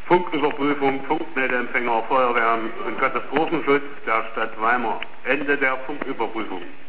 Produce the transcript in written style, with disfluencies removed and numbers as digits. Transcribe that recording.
Funküberprüfung, Funkmeldeempfänger, Feuerwehr und Katastrophenschutz der Stadt Weimar. Ende der Funküberprüfung.